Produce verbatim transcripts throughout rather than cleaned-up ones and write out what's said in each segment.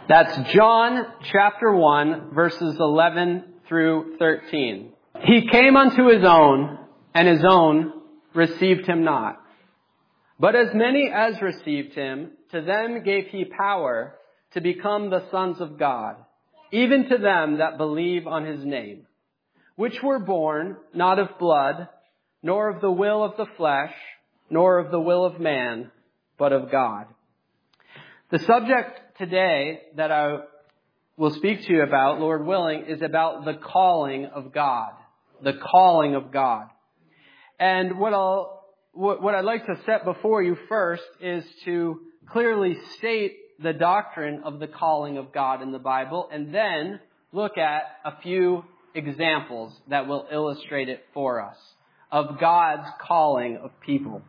That's John chapter one, verses eleven through thirteen. He came unto his own, and his own received him not. But as many as received him, to them gave he power to become the sons of God, even to them that believe on his name, which were born not of blood, nor of the will of the flesh, nor of the will of man, but of God. The subject today that I will speak to you about, Lord willing, is about the calling of God. The calling of God. And what I'll What, what I'd like to set before you first is to clearly state the doctrine of the calling of God in the Bible, and then look at a few examples that will illustrate it for us of God's calling of people.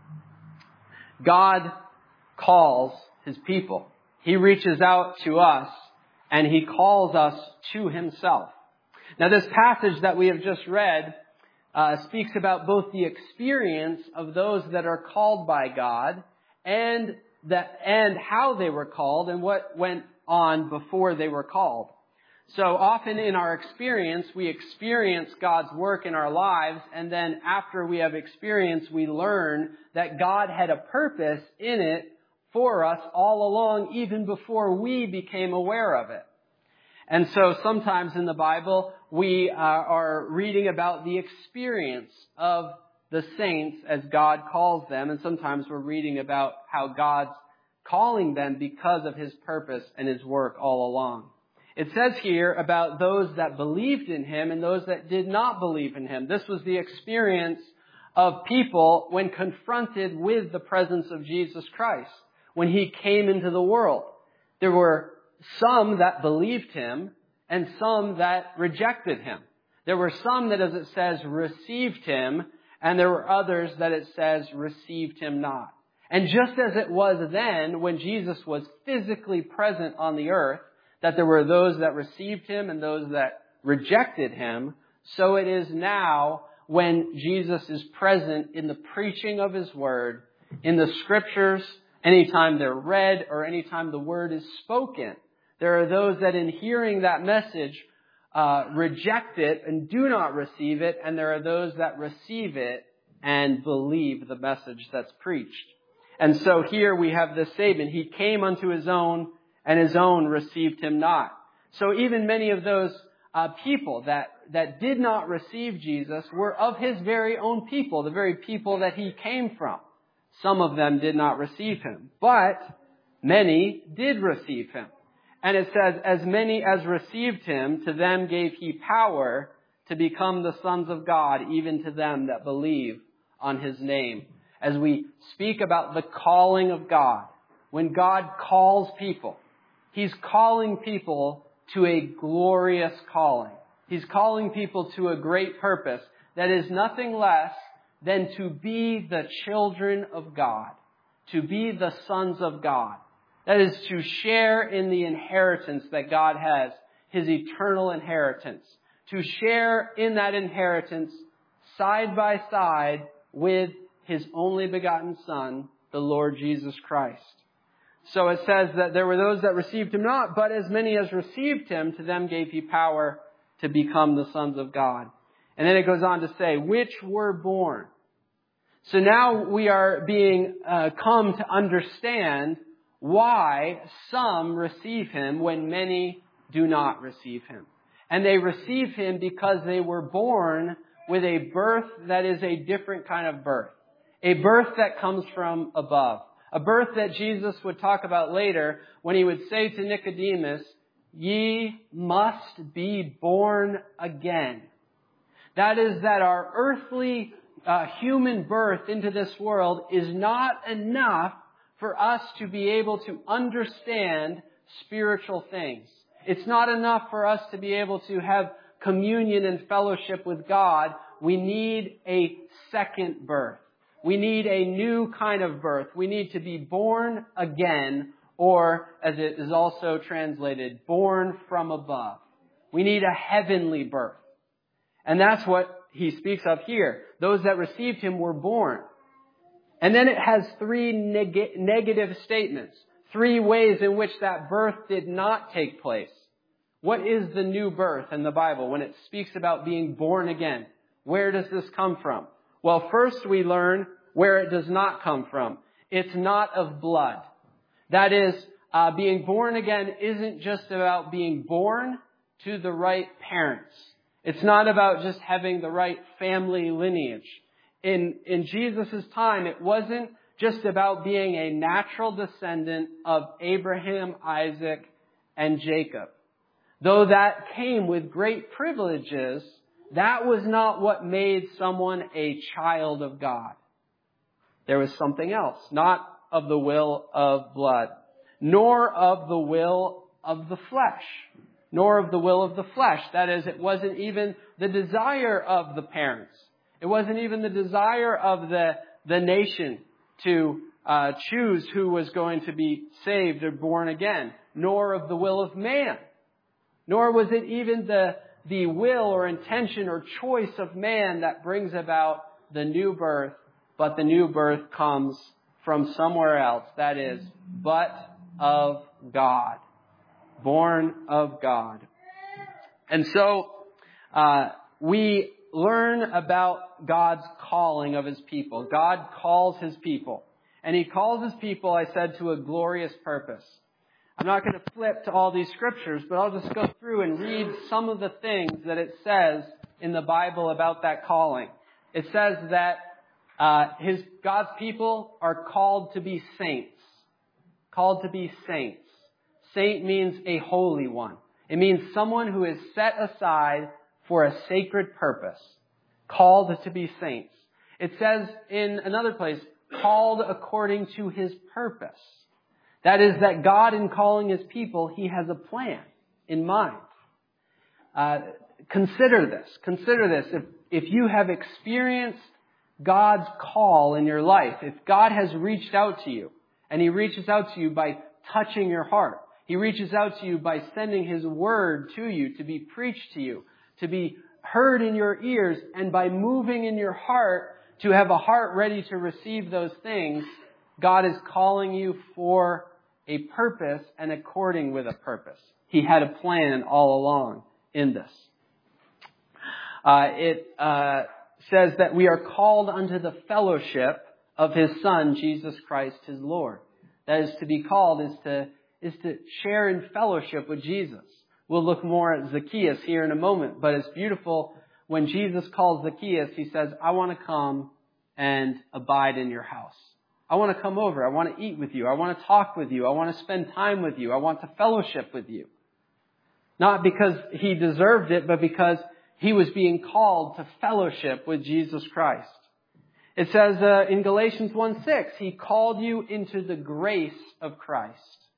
God calls his people. He reaches out to us, and he calls us to himself. Now, this passage that we have just read Uh, speaks about both the experience of those that are called by God and that and how they were called and what went on before they were called. So often in our experience, we experience God's work in our lives, and then after we have experience, we learn that God had a purpose in it for us all along, even before we became aware of it. And so sometimes in the Bible, we uh, are reading about the experience of the saints as God calls them. And sometimes we're reading about how God's calling them because of his purpose and his work all along. It says here about those that believed in him and those that did not believe in him. This was the experience of people when confronted with the presence of Jesus Christ, when he came into the world. There were some that believed him and some that rejected him. There were some that, as it says, received him, and there were others that it says received him not. And just as it was then, when Jesus was physically present on the earth, that there were those that received him and those that rejected him, so it is now when Jesus is present in the preaching of his word, in the scriptures, anytime they're read or anytime the word is spoken. There are those that in hearing that message uh, reject it and do not receive it. And there are those that receive it and believe the message that's preached. And so here we have this statement. He came unto his own, and his own received him not. So even many of those uh, people that, that did not receive Jesus were of his very own people, the very people that he came from. Some of them did not receive him, but many did receive him. And it says, as many as received him, to them gave he power to become the sons of God, even to them that believe on his name. As we speak about the calling of God, when God calls people, he's calling people to a glorious calling. He's calling people to a great purpose that is nothing less than to be the children of God, to be the sons of God. That is to share in the inheritance that God has, his eternal inheritance. To share in that inheritance side by side with his only begotten Son, the Lord Jesus Christ. So it says that there were those that received him not, but as many as received him, to them gave he power to become the sons of God. And then it goes on to say, which were born. So now we are being uh, come to understand why some receive him when many do not receive him. And they receive him because they were born with a birth that is a different kind of birth. A birth that comes from above. A birth that Jesus would talk about later when he would say to Nicodemus, ye must be born again. That is that our earthly uh, human birth into this world is not enough for us to be able to understand spiritual things. It's not enough for us to be able to have communion and fellowship with God. We need a second birth. We need a new kind of birth. We need to be born again, or as it is also translated, born from above. We need a heavenly birth. And that's what he speaks of here. Those that received him were born. And then it has three neg- negative statements. three ways in which that birth did not take place. What is the new birth in the Bible when it speaks about being born again? Where does this come from? Well, first we learn where it does not come from. It's not of blood. That is, uh, being born again isn't just about being born to the right parents. It's not about just having the right family lineage. In, in Jesus' time, it wasn't just about being a natural descendant of Abraham, Isaac, and Jacob. Though that came with great privileges, that was not what made someone a child of God. There was something else, not of the will of blood, nor of the will of the flesh, nor of the will of the flesh. That is, it wasn't even the desire of the parents. It wasn't even the desire of the, the nation to uh, choose who was going to be saved or born again, nor of the will of man. Nor was it even the, the will or intention or choice of man that brings about the new birth, but the new birth comes from somewhere else. That is, but of God. Born of God. And so, uh, we learn about God's calling of His people. God calls His people. And He calls His people, I said, to a glorious purpose. I'm not going to flip to all these scriptures, but I'll just go through and read some of the things that it says in the Bible about that calling. It says that uh, His God's people are called to be saints. Called to be saints. Saint means a holy one. It means someone who is set aside for a sacred purpose. Called to be saints. It says in another place, called according to His purpose. That is, that God, in calling His people, He has a plan in mind. Uh, consider this. Consider this. If, if you have experienced God's call in your life, if God has reached out to you, and He reaches out to you by touching your heart, He reaches out to you by sending His word to you, to be preached to you, to be heard in your ears, and by moving in your heart, to have a heart ready to receive those things, God is calling you for a purpose and according with a purpose. He had a plan all along in this. Uh, it uh, says that we are called unto the fellowship of His Son, Jesus Christ, His Lord. That is, to be called is to is to share in fellowship with Jesus. We'll look more at Zacchaeus here in a moment, but it's beautiful when Jesus calls Zacchaeus. He says, I want to come and abide in your house. I want to come over. I want to eat with you. I want to talk with you. I want to spend time with you. I want to fellowship with you. Not because he deserved it, but because he was being called to fellowship with Jesus Christ. It says uh, in Galatians one six, He called you into the grace of Christ.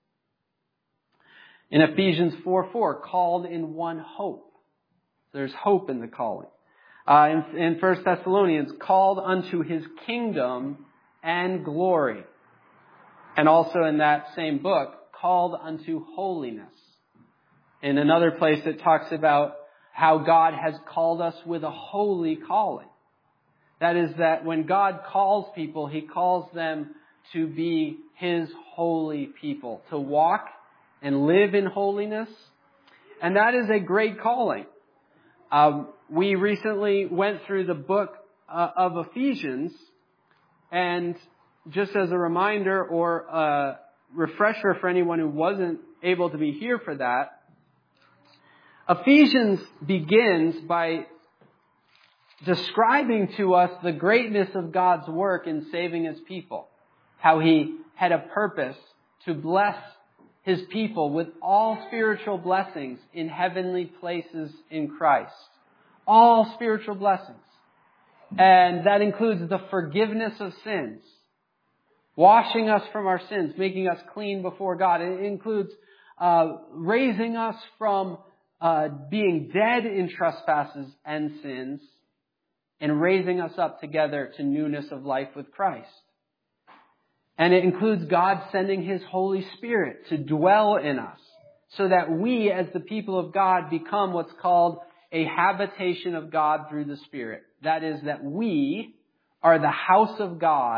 In Ephesians four four, called in one hope. There's hope in the calling. Uh, in, in First Thessalonians, called unto His kingdom and glory. And also in that same book, called unto holiness. In another place it talks about how God has called us with a holy calling. That is, that when God calls people, He calls them to be His holy people, to walk and live in holiness. And that is a great calling. Um, we recently went through the book uh, of Ephesians, and just as a reminder or a refresher for anyone who wasn't able to be here for that, Ephesians begins by describing to us the greatness of God's work in saving His people. How He had a purpose to bless His people with all spiritual blessings in heavenly places in Christ. All spiritual blessings. And that includes the forgiveness of sins. Washing us from our sins, making us clean before God. It includes uh, raising us from uh, being dead in trespasses and sins, and raising us up together to newness of life with Christ. And it includes God sending His Holy Spirit to dwell in us, so that we, as the people of God, become what's called a habitation of God through the Spirit. That is, that we are the house of God,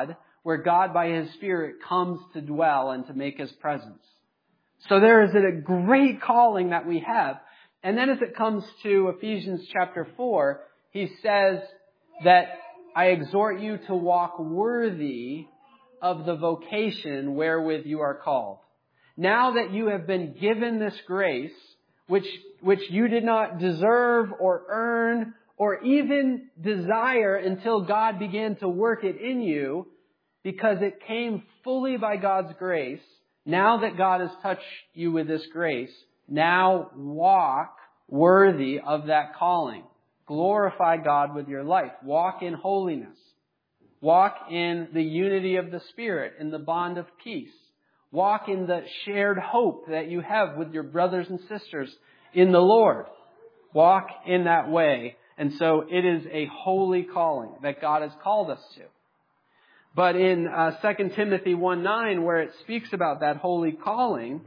where God by His Spirit comes to dwell and to make His presence. So there is a great calling that we have. And then as it comes to Ephesians chapter four, he says that I exhort you to walk worthy of the vocation wherewith you are called. Now that you have been given this grace, which, which you did not deserve or earn or even desire until God began to work it in you, because it came fully by God's grace, now that God has touched you with this grace, now walk worthy of that calling. Glorify God with your life. Walk in holiness. Walk in the unity of the Spirit, in the bond of peace. Walk in the shared hope that you have with your brothers and sisters in the Lord. Walk in that way. And so it is a holy calling that God has called us to. But in uh, Second Timothy one nine, where it speaks about that holy calling,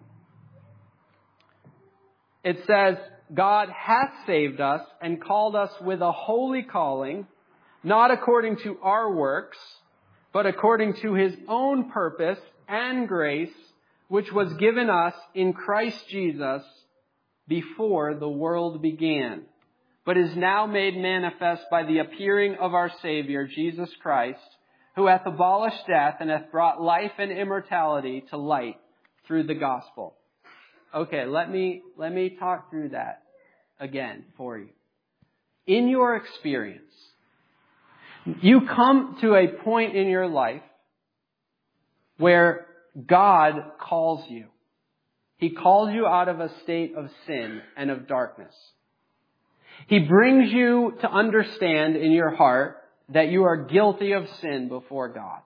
it says, God hath saved us and called us with a holy calling, not according to our works, but according to His own purpose and grace, which was given us in Christ Jesus before the world began, but is now made manifest by the appearing of our Savior, Jesus Christ, who hath abolished death and hath brought life and immortality to light through the gospel. Okay, let me, let me talk through that again for you. In your experience, you come to a point in your life where God calls you. He calls you out of a state of sin and of darkness. He brings you to understand in your heart that you are guilty of sin before God.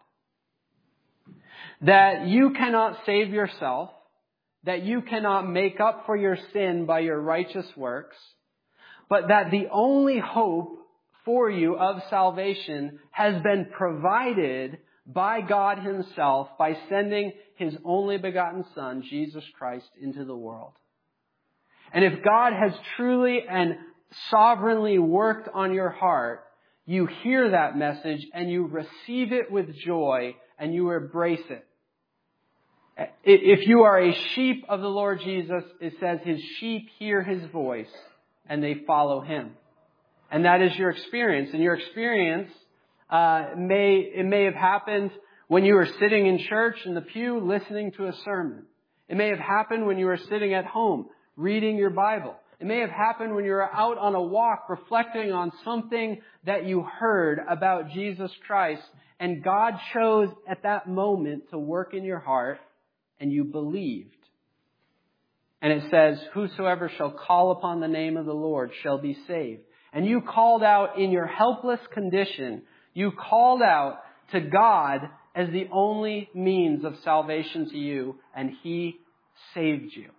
That you cannot save yourself. That you cannot make up for your sin by your righteous works. But that the only hope for you of salvation has been provided by God Himself by sending His only begotten Son, Jesus Christ, into the world. And if God has truly and sovereignly worked on your heart, you hear that message and you receive it with joy and you embrace it. If you are a sheep of the Lord Jesus, it says His sheep hear His voice and they follow Him. And that is your experience. And your experience uh, may it may have happened when you were sitting in church in the pew listening to a sermon. It may have happened when you were sitting at home reading your Bible. It may have happened when you were out on a walk reflecting on something that you heard about Jesus Christ. And God chose at that moment to work in your heart and you believed. And it says, whosoever shall call upon the name of the Lord shall be saved. And you called out in your helpless condition, you called out to God as the only means of salvation to you, and He saved you.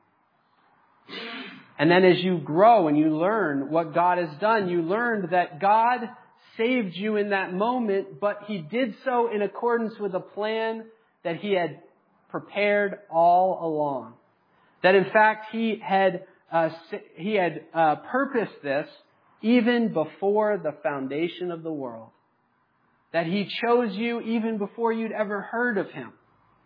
And then as you grow and you learn what God has done, you learned that God saved you in that moment, but He did so in accordance with a plan that He had prepared all along. That in fact He had uh, He had uh, purposed this even before the foundation of the world. That He chose you even before you'd ever heard of Him.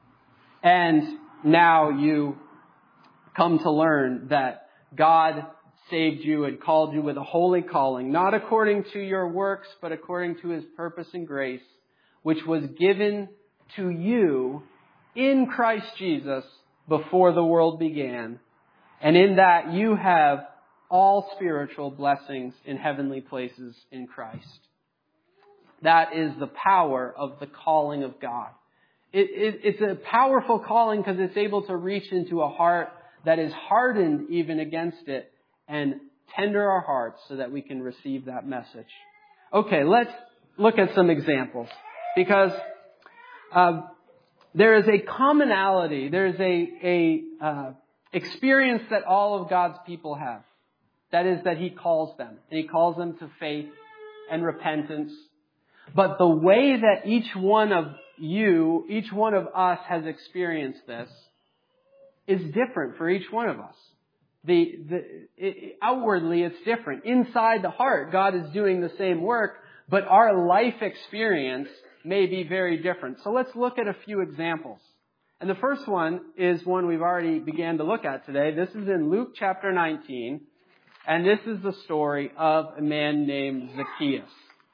And now you come to learn that God saved you and called you with a holy calling, not according to your works, but according to His purpose and grace, which was given to you in Christ Jesus before the world began. And in that you have all spiritual blessings in heavenly places in Christ. That is the power of the calling of God. It, it, it's a powerful calling because it's able to reach into a heart that is hardened even against it and tender our hearts so that we can receive that message. Okay, let's look at some examples because uh, there is a commonality, there is a, a uh, experience that all of God's people have. That is that He calls them. And He calls them to faith and repentance. But the way that each one of you, each one of us has experienced this is different for each one of us. The, the, it, outwardly, it's different. Inside the heart, God is doing the same work, but our life experience may be very different. So let's look at a few examples. And the first one is one we've already began to look at today. This is in Luke chapter nineteen, and this is the story of a man named Zacchaeus.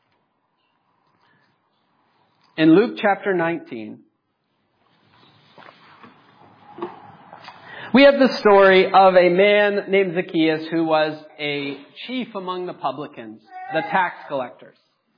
In Luke chapter nineteen, we have the story of a man named Zacchaeus who was a chief among the publicans, the tax collectors.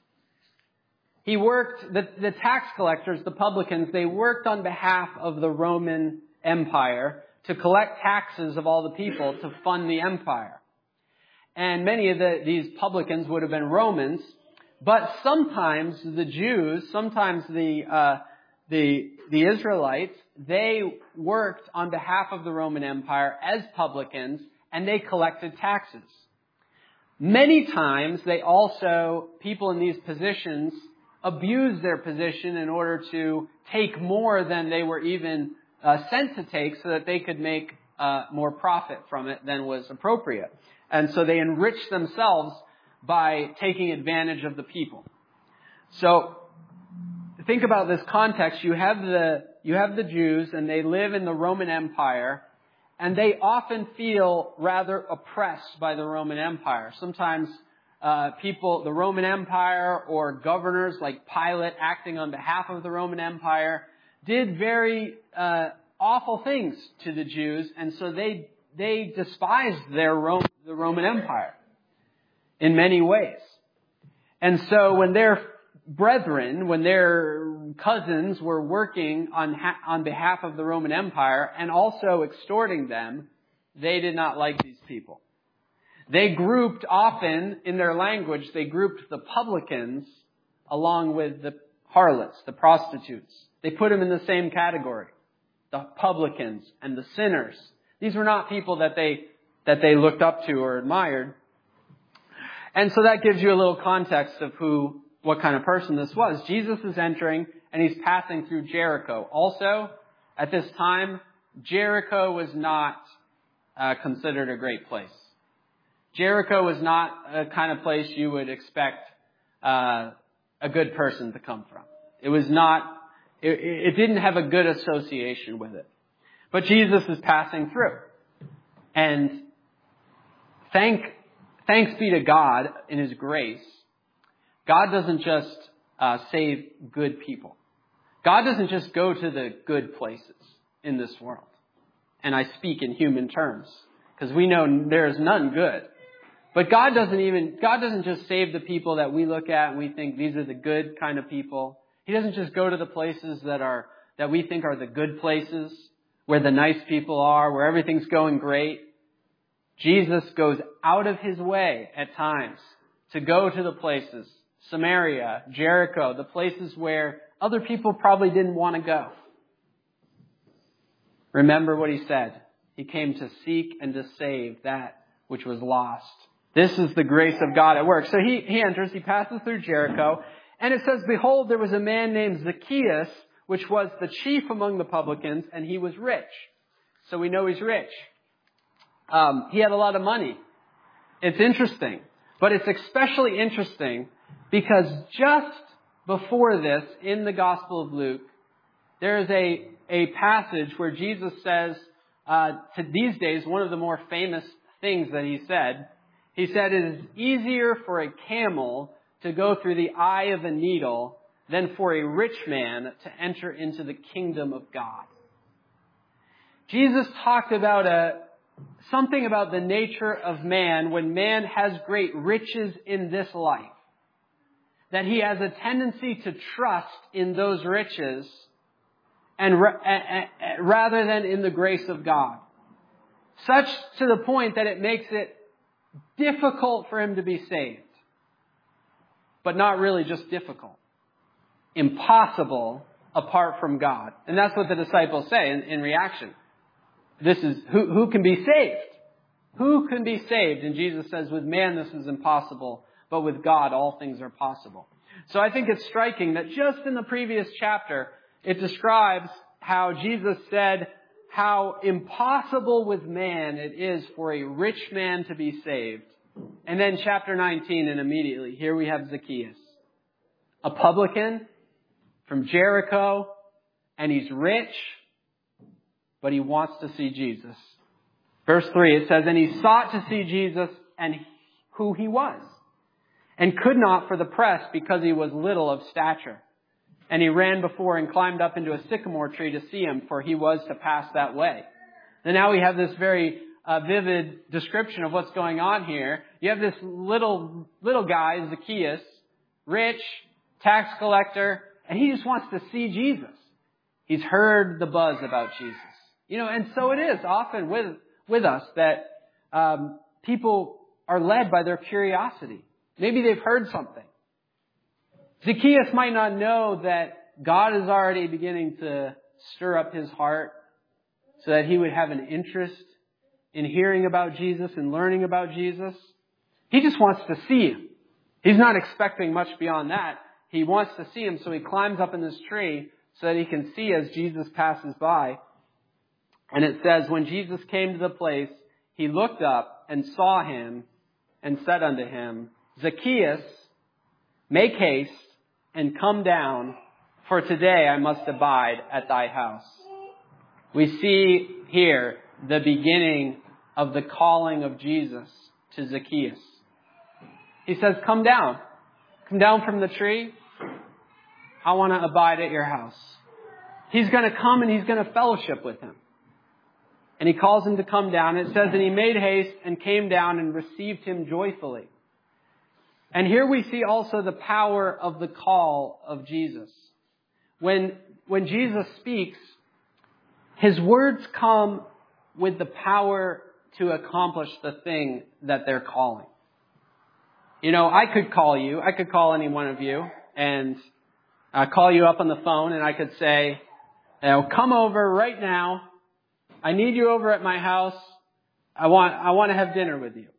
He worked, the, the tax collectors, the publicans, they worked on behalf of the Roman Empire to collect taxes of all the people to fund the empire. And many of the, these publicans would have been Romans, but sometimes the Jews, sometimes the, uh, the, the Israelites, they worked on behalf of the Roman Empire as publicans, and they collected taxes. Many times they also, people in these positions, abused their position in order to take more than they were even uh, sent to take so that they could make uh, more profit from it than was appropriate. And so they enriched themselves by taking advantage of the people. So think about this context. You have the, you have the Jews, and they live in the Roman Empire, and they often feel rather oppressed by the Roman Empire. Sometimes Uh, people, the Roman Empire or governors like Pilate acting on behalf of the Roman Empire did very uh, awful things to the Jews, and so they they despised their Rome, the Roman Empire in many ways. And so when their brethren, when their cousins were working on ha- on behalf of the Roman Empire and also extorting them, they did not like these people. They grouped often, in their language, they grouped the publicans along with the harlots, the prostitutes. They put them in the same category. The publicans and the sinners. These were not people that they, that they looked up to or admired. And so that gives you a little context of who, what kind of person this was. Jesus is entering and he's passing through Jericho. Also, at this time, Jericho was not uh, considered a great place. Jericho was not a kind of place you would expect uh, a good person to come from. It was not, it, it didn't have a good association with it. But Jesus is passing through. And thank, thanks be to God in His grace, God doesn't just uh, save good people. God doesn't just go to the good places in this world. And I speak in human terms, because we know there is none good. But God doesn't even, God doesn't just save the people that we look at and we think these are the good kind of people. He doesn't just go to the places that are, that we think are the good places, where the nice people are, where everything's going great. Jesus goes out of His way at times to go to the places, Samaria, Jericho, the places where other people probably didn't want to go. Remember what He said. He came to seek and to save that which was lost. This is the grace of God at work. So he, he enters, he passes through Jericho, and it says, behold, there was a man named Zacchaeus, which was the chief among the publicans, and he was rich. So we know he's rich. Um, he had a lot of money. It's interesting. But it's especially interesting because just before this, in the Gospel of Luke, there is a, a passage where Jesus says, uh, to these days, one of the more famous things that He said, He said, it is easier for a camel to go through the eye of a needle than for a rich man to enter into the kingdom of God. Jesus talked about a, something about the nature of man when man has great riches in this life. That he has a tendency to trust in those riches and rather than in the grace of God. Such to the point that it makes it difficult for him to be saved. But not really just difficult. Impossible apart from God. And that's what the disciples say in, in reaction. This is, who, who can be saved? Who can be saved? And Jesus says, with man this is impossible, but with God all things are possible. So I think it's striking that just in the previous chapter, it describes how Jesus said how impossible with man it is for a rich man to be saved. And then chapter nineteen, and immediately, here we have Zacchaeus, a publican, from Jericho, and he's rich, but he wants to see Jesus. Verse three, it says, and he sought to see Jesus and who he was, and could not for the press because he was little of stature. And he ran before and climbed up into a sycamore tree to see him, for he was to pass that way. And now we have this very uh, vivid description of what's going on here. You have this little, little guy, Zacchaeus, rich, tax collector, and he just wants to see Jesus. He's heard the buzz about Jesus. You know, and so it is often with, with us that um, people are led by their curiosity. Maybe they've heard something. Zacchaeus might not know that God is already beginning to stir up his heart so that he would have an interest in hearing about Jesus and learning about Jesus. He just wants to see him. He's not expecting much beyond that. He wants to see him, so he climbs up in this tree so that he can see as Jesus passes by. And it says, when Jesus came to the place, he looked up and saw him and said unto him, Zacchaeus, make haste and come down, for today I must abide at thy house. We see here the beginning of the calling of Jesus to Zacchaeus. He says, come down. Come down from the tree. I want to abide at your house. He's going to come and he's going to fellowship with him. And he calls him to come down. It says, and he made haste and came down and received him joyfully. And here we see also the power of the call of Jesus. When, when Jesus speaks, his words come with the power to accomplish the thing that they're calling. You know, I could call you, I could call any one of you and uh, call you up on the phone, and I could say, you know, come over right now. I need you over at my house. I want, I want to have dinner with you.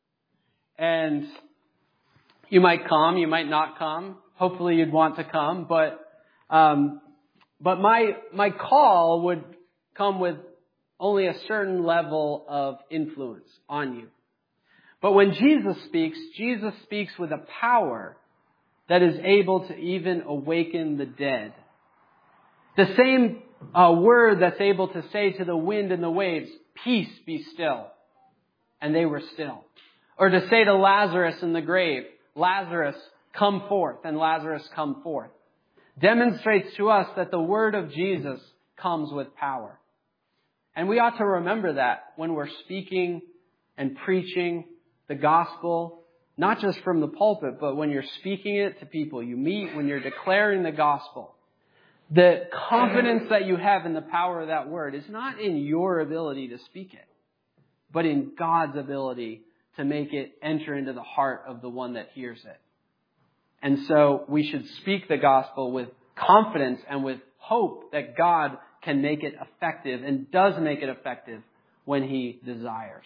And you might come, you might not come. Hopefully you'd want to come, but, um, but my, my call would come with only a certain level of influence on you. But when Jesus speaks, Jesus speaks with a power that is able to even awaken the dead. The same uh, word that's able to say to the wind and the waves, peace, be still. And they were still. Or to say to Lazarus in the grave, Lazarus, come forth, and Lazarus come forth. Demonstrates to us that the word of Jesus comes with power. And we ought to remember that when we're speaking and preaching the gospel, not just from the pulpit, but when you're speaking it to people you meet, when you're declaring the gospel. The confidence that you have in the power of that word is not in your ability to speak it, but in God's ability to make it enter into the heart of the one that hears it. And so we should speak the gospel with confidence and with hope that God can make it effective and does make it effective when he desires.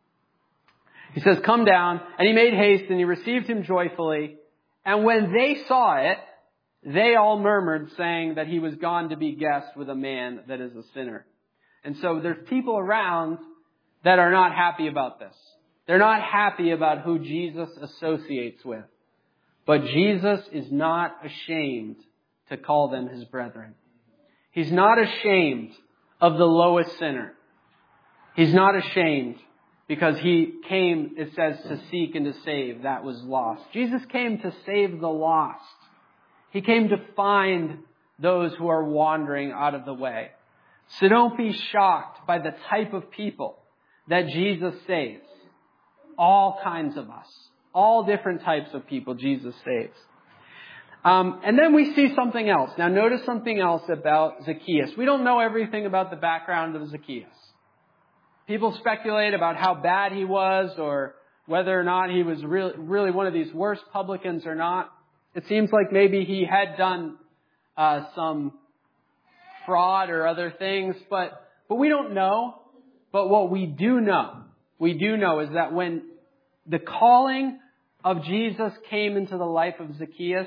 He says, come down, and he made haste, and he received him joyfully. And when they saw it, they all murmured, saying that he was gone to be guest with a man that is a sinner. And so there's people around that are not happy about this. They're not happy about who Jesus associates with. But Jesus is not ashamed to call them his brethren. He's not ashamed of the lowest sinner. He's not ashamed because he came, it says, to seek and to save that was lost. Jesus came to save the lost. He came to find those who are wandering out of the way. So don't be shocked by the type of people that Jesus saves. All kinds of us. All different types of people Jesus saves. Um, and then we see something else. Now notice something else about Zacchaeus. We don't know everything about the background of Zacchaeus. People speculate about how bad he was or whether or not he was really, really one of these worst publicans or not. It seems like maybe he had done uh, some fraud or other things, but, but we don't know. But what we do know, we do know is that when the calling of Jesus came into the life of Zacchaeus,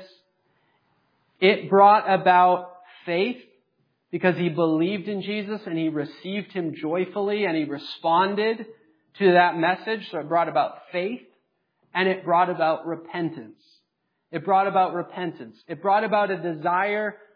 it brought about faith because he believed in Jesus and he received him joyfully and he responded to that message. So it brought about faith and it brought about repentance. It brought about repentance. It brought about a desire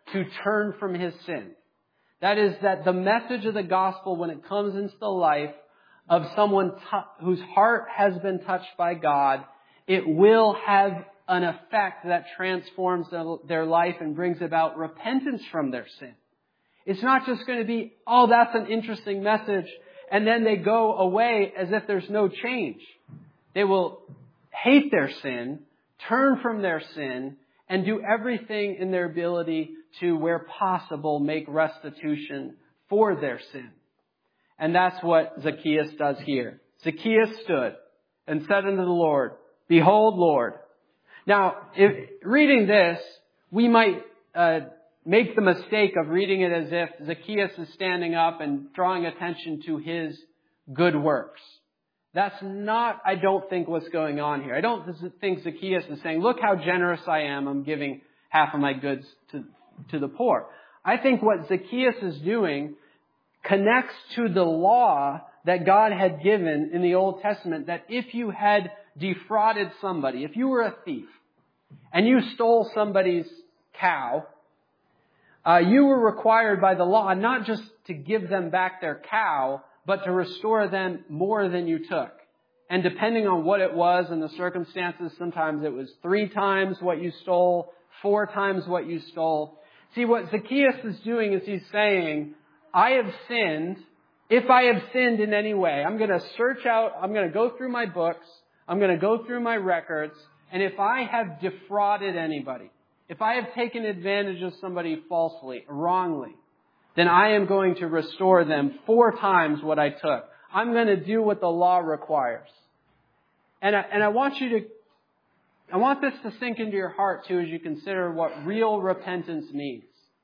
to turn from his sin. That is that the message of the gospel, when it comes into the life of someone t- whose heart has been touched by God, it will have an effect that transforms their life and brings about repentance from their sin. It's not just going to be, oh, that's an interesting message, and then they go away as if there's no change. They will hate their sin, turn from their sin, and do everything in their ability to, where possible, make restitution for their sin. And that's what Zacchaeus does here. Zacchaeus stood and said unto the Lord, Behold, Lord. Now, if reading this, we might uh, make the mistake of reading it as if Zacchaeus is standing up and drawing attention to his good works. That's not, I don't think, what's going on here. I don't think Zacchaeus is saying, look how generous I am. I'm giving half of my goods to, to the poor. I think what Zacchaeus is doing connects to the law that God had given in the Old Testament, that if you had defrauded somebody, if you were a thief, and you stole somebody's cow, uh, you were required by the law not just to give them back their cow, but to restore them more than you took. And depending on what it was and the circumstances, sometimes it was three times what you stole, four times what you stole. See, what Zacchaeus is doing is he's saying, I have sinned. If I have sinned in any way, I'm going to search out, I'm going to go through my books, I'm going to go through my records, and if I have defrauded anybody, if I have taken advantage of somebody falsely, wrongly, then I am going to restore them four times what I took. I'm going to do what the law requires. And I, and I want you to, I want this to sink into your heart too as you consider what real repentance means.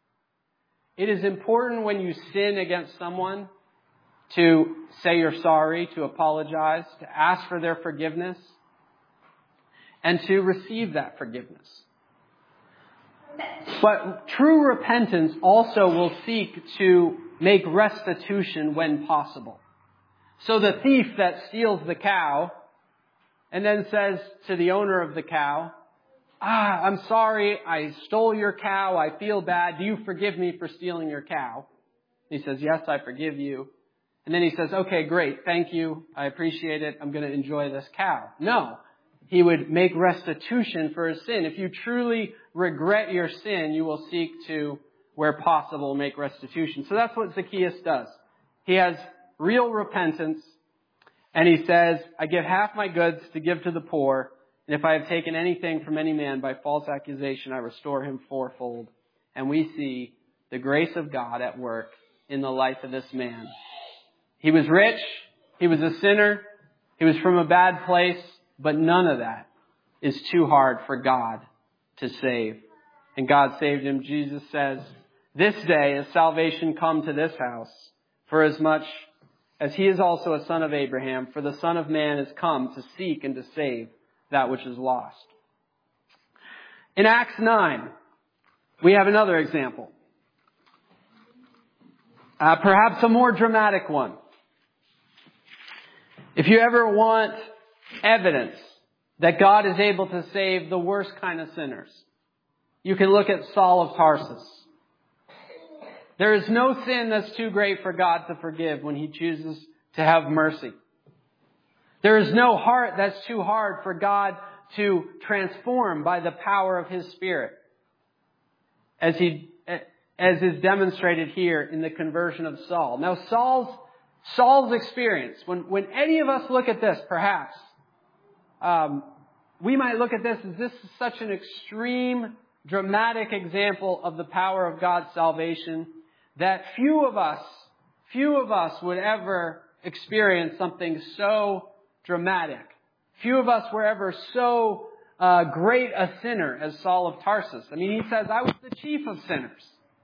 It is important when you sin against someone to say you're sorry, to apologize, to ask for their forgiveness, and to receive that forgiveness. But true repentance also will seek to make restitution when possible. So the thief that steals the cow and then says to the owner of the cow, Ah, I'm sorry, I stole your cow, I feel bad, do you forgive me for stealing your cow? He says, yes, I forgive you. And then he says, okay, great, thank you, I appreciate it, I'm going to enjoy this cow. No. He would make restitution for his sin. If you truly regret your sin, you will seek to, where possible, make restitution. So that's what Zacchaeus does. He has real repentance, and he says, I give half my goods to give to the poor, and if I have taken anything from any man by false accusation, I restore him fourfold. And we see the grace of God at work in the life of this man. He was rich, he was a sinner, he was from a bad place, but none of that is too hard for God to save. And God saved him. Jesus says, this day has salvation come to this house, for as much as he is also a son of Abraham, for the Son of Man has come to seek and to save that which is lost. In Acts nine, we have another example. Uh, perhaps a more dramatic one. If you ever want evidence that God is able to save the worst kind of sinners, you can look at Saul of Tarsus. There is no sin that's too great for God to forgive when he chooses to have mercy. There is no heart that's too hard for God to transform by the power of his Spirit, as he, as is demonstrated here in the conversion of Saul. Now, Saul's Saul's experience, when, when any of us look at this, perhaps, um, we might look at this as this is such an extreme, dramatic example of the power of God's salvation that few of us, few of us would ever experience something so dramatic. Few of us were ever so uh, great a sinner as Saul of Tarsus. I mean, he says, I was the chief of sinners.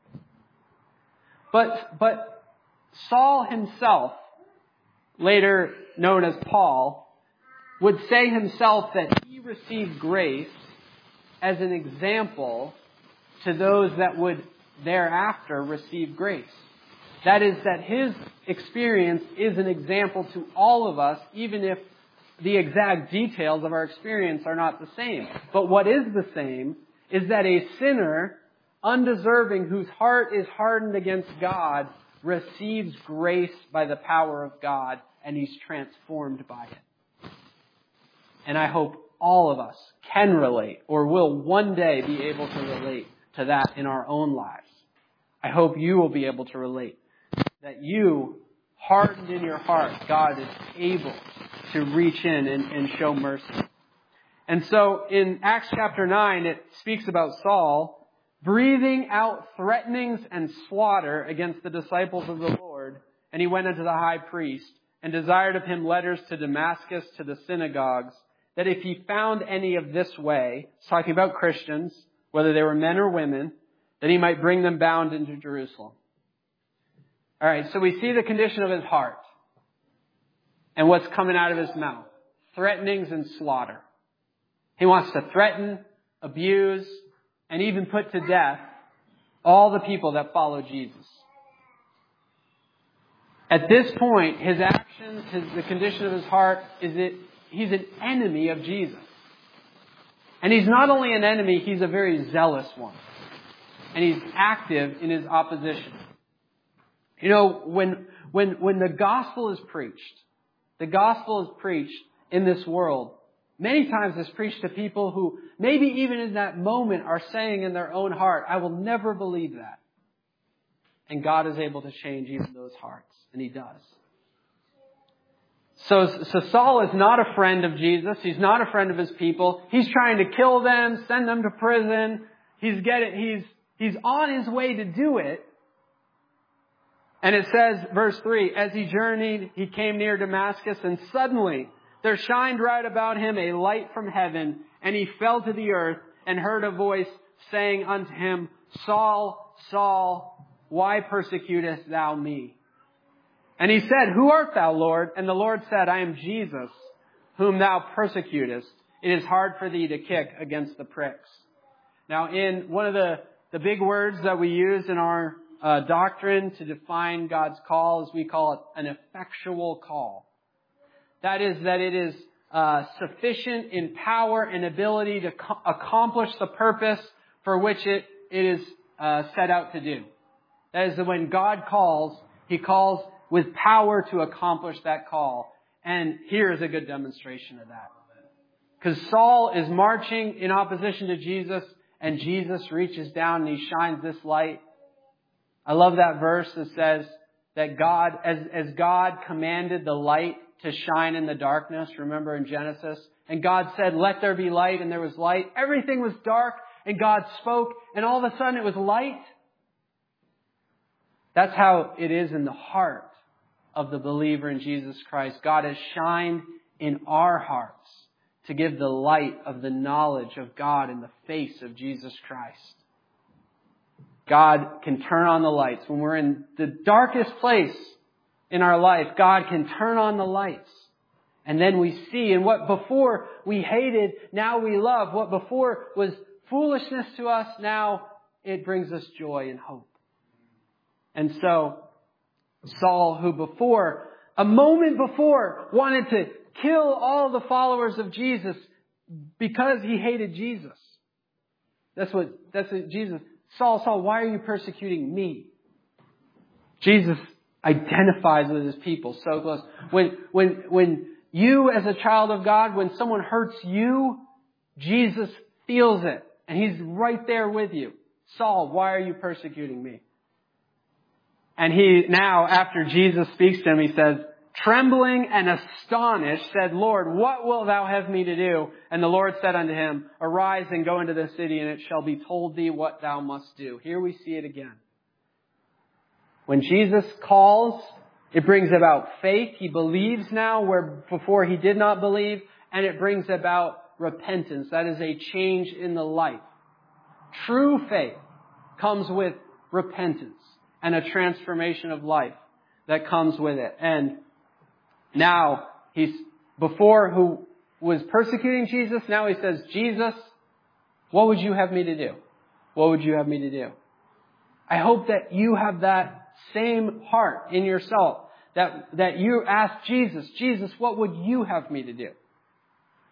But, but Saul himself, later known as Paul, would say himself that he received grace as an example to those that would thereafter receive grace. That is, that his experience is an example to all of us, even if the exact details of our experience are not the same. But what is the same is that a sinner undeserving, whose heart is hardened against God, receives grace by the power of God, and he's transformed by it. And I hope all of us can relate, or will one day be able to relate to that in our own lives. I hope you will be able to relate. That you, hardened in your heart, God is able to reach in and, and show mercy. And so in Acts chapter nine, it speaks about Saul breathing out threatenings and slaughter against the disciples of the Lord. And he went unto the high priest and desired of him letters to Damascus, to the synagogues, that if he found any of this way, talking about Christians, whether they were men or women, that he might bring them bound into Jerusalem. All right, so we see the condition of his heart and what's coming out of his mouth. Threatenings and slaughter. He wants to threaten, abuse, and even put to death all the people that follow Jesus. At this point, his actions, his, the condition of his heart is that he's an enemy of Jesus. And he's not only an enemy, he's a very zealous one. And he's active in his opposition. You know, when, when, when the gospel is preached, the gospel is preached in this world, many times it's preached to people who maybe even in that moment are saying in their own heart, I will never believe that. And God is able to change even those hearts. And he does. So, so Saul is not a friend of Jesus. He's not a friend of his people. He's trying to kill them, send them to prison. He's getting, he's, he's on his way to do it. And it says, verse three, as he journeyed, he came near Damascus, and suddenly there shined right about him a light from heaven, and he fell to the earth and heard a voice saying unto him, Saul, Saul, why persecutest thou me? And he said, Who art thou, Lord? And the Lord said, I am Jesus, whom thou persecutest. It is hard for thee to kick against the pricks. Now, in one of the, the big words that we use in our uh, doctrine to define God's call is we call it an effectual call. That is that it is uh, sufficient in power and ability to co- accomplish the purpose for which it, it is uh, set out to do. That is that when God calls, He calls with power to accomplish that call. And here is a good demonstration of that. Because Saul is marching in opposition to Jesus, and Jesus reaches down and He shines this light. I love that verse that says that God, as, as God commanded the light to shine in the darkness, remember in Genesis, and God said, let there be light, and there was light. Everything was dark, and God spoke, and all of a sudden it was light. That's how it is in the heart of the believer in Jesus Christ. God has shined in our hearts to give the light of the knowledge of God in the face of Jesus Christ. God can turn on the lights. When we're in the darkest place in our life, God can turn on the lights. And then we see, and what before we hated, now we love. What before was foolishness to us, now it brings us joy and hope. And so, Saul, who before, a moment before, wanted to kill all the followers of Jesus because he hated Jesus. That's what, that's what Jesus, Saul, Saul, why are you persecuting me? Jesus identifies with his people so close. When, when, when you as a child of God, when someone hurts you, Jesus feels it. And He's right there with you. Saul, why are you persecuting me? And he now, after Jesus speaks to him, he says, trembling and astonished, said, Lord, what wilt thou have me to do? And the Lord said unto him, arise and go into the city, and it shall be told thee what thou must do. Here we see it again. When Jesus calls, it brings about faith. He believes now where before he did not believe, and it brings about repentance. That is a change in the life. True faith comes with repentance and a transformation of life that comes with it. And now he's, before who was persecuting Jesus, now he says, Jesus, what would you have me to do? What would you have me to do? I hope that you have that same heart in yourself, that, that you ask Jesus, Jesus, what would you have me to do?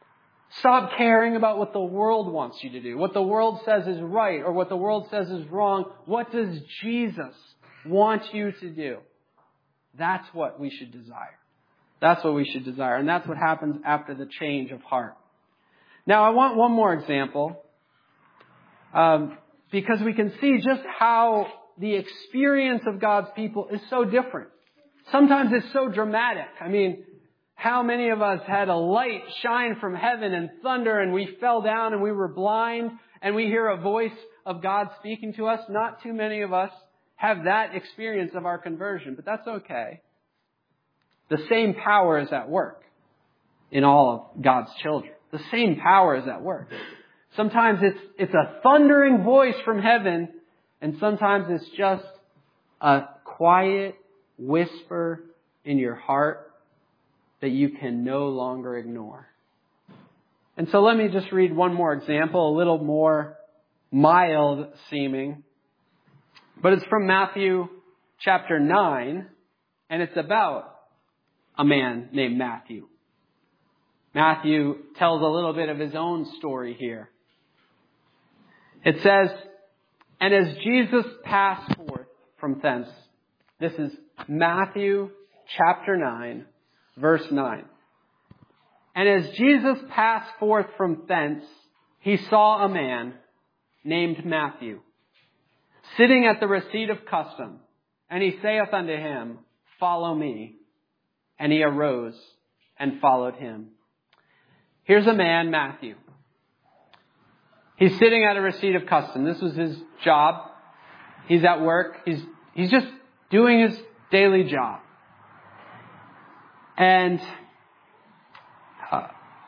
Stop caring about what the world wants you to do, what the world says is right or what the world says is wrong. What does Jesus want you to do? That's what we should desire. That's what we should desire. And that's what happens after the change of heart. Now, I want one more example, um, because we can see just how the experience of God's people is so different. Sometimes it's so dramatic. I mean, how many of us had a light shine from heaven and thunder and we fell down and we were blind and we hear a voice of God speaking to us? Not too many of us have that experience of our conversion, but that's okay. The same power is at work in all of God's children. The same power is at work. Sometimes it's, it's a thundering voice from heaven, and sometimes it's just a quiet whisper in your heart that you can no longer ignore. And so let me just read one more example, a little more mild seeming. But it's from Matthew chapter nine, and it's about a man named Matthew. Matthew tells a little bit of his own story here. It says, "And as Jesus passed forth from thence," this is Matthew chapter nine, verse nine. "And as Jesus passed forth from thence, he saw a man named Matthew, sitting at the receipt of custom. And he saith unto him, Follow me. And he arose and followed him." Here's a man, Matthew. He's sitting at a receipt of custom. This was his job. He's at work. He's, he's just doing his daily job. And uh,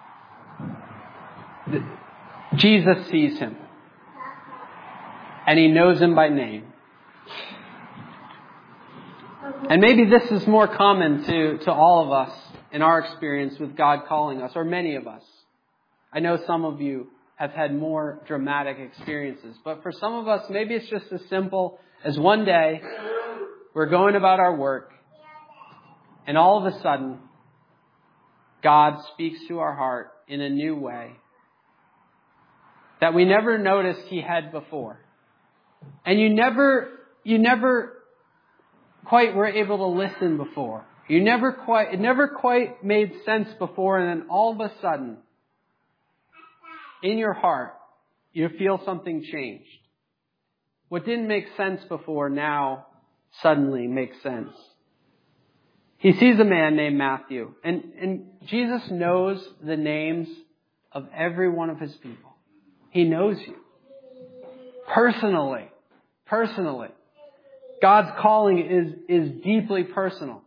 the, Jesus sees him. And he knows him by name. And maybe this is more common to, to all of us in our experience with God calling us, or many of us. I know some of you have had more dramatic experiences, but for some of us, maybe it's just as simple as one day we're going about our work, and all of a sudden, God speaks to our heart in a new way that we never noticed He had before. And you never, you never quite were able to listen before. You never quite, it never quite made sense before, and then all of a sudden, in your heart, you feel something changed. What didn't make sense before now suddenly makes sense. He sees a man named Matthew, and, and Jesus knows the names of every one of His people. He knows you. Personally. Personally. God's calling is, is deeply personal.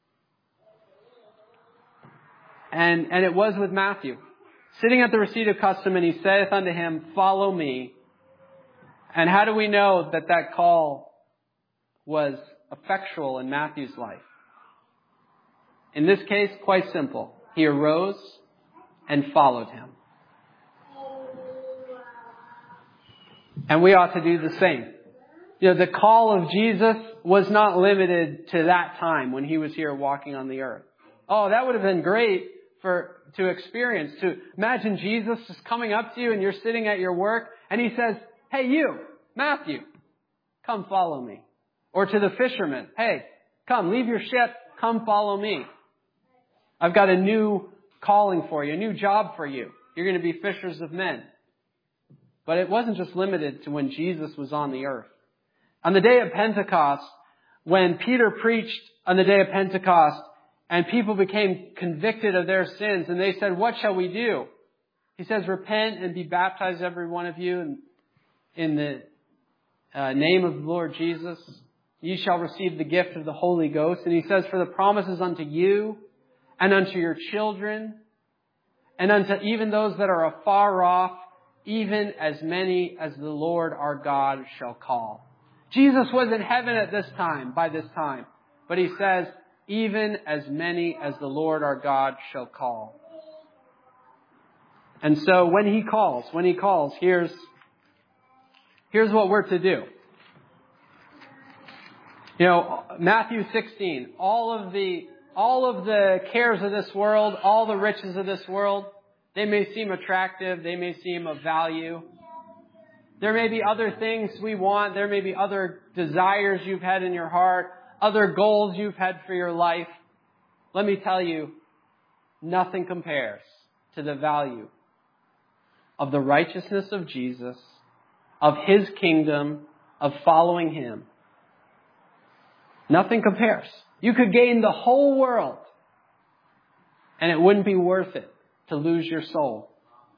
And, and it was with Matthew. Sitting at the receipt of custom, and he saith unto him, Follow me. And how do we know that that call was effectual in Matthew's life? In this case, quite simple. He arose and followed him. And we ought to do the same. You know, the call of Jesus was not limited to that time when He was here walking on the earth. Oh, that would have been great for to experience. To imagine Jesus just coming up to you and you're sitting at your work and He says, Hey, you, Matthew, come follow me. Or to the fisherman, hey, come, leave your ship, come follow me. I've got a new calling for you, a new job for you. You're going to be fishers of men. But it wasn't just limited to when Jesus was on the earth. On the day of Pentecost, when Peter preached on the day of Pentecost, and people became convicted of their sins, and they said, What shall we do? He says, Repent and be baptized, every one of you, in, in the uh, name of the Lord Jesus. Ye shall receive the gift of the Holy Ghost. And he says, For the promises unto you, and unto your children, and unto even those that are afar off, even as many as the Lord our God shall call. Jesus was in heaven at this time, by this time. But He says, even as many as the Lord our God shall call. And so when He calls, when He calls, here's, here's what we're to do. You know, Matthew sixteen, all of the, all of the cares of this world, all the riches of this world, They may seem attractive. They may seem of value. There may be other things we want. There may be other desires you've had in your heart, other goals you've had for your life. Let me tell you, nothing compares to the value of the righteousness of Jesus, of His kingdom, of following Him. Nothing compares. You could gain the whole world, and it wouldn't be worth it to lose your soul.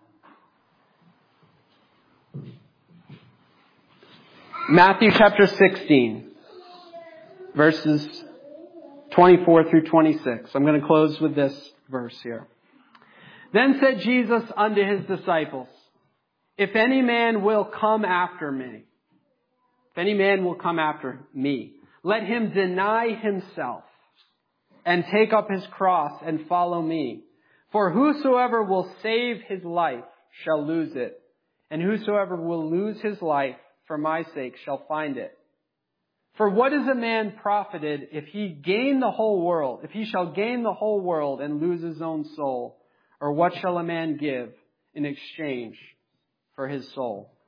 Matthew chapter sixteen, verses twenty-four through twenty-six. I'm going to close with this verse here. Then said Jesus unto His disciples, If any man will come after me, if any man will come after me, let him deny himself and take up his cross and follow me. For whosoever will save his life shall lose it, and whosoever will lose his life for my sake shall find it. For what is a man profited if he gain the whole world, if he shall gain the whole world and lose his own soul? Or what shall a man give in exchange for his soul?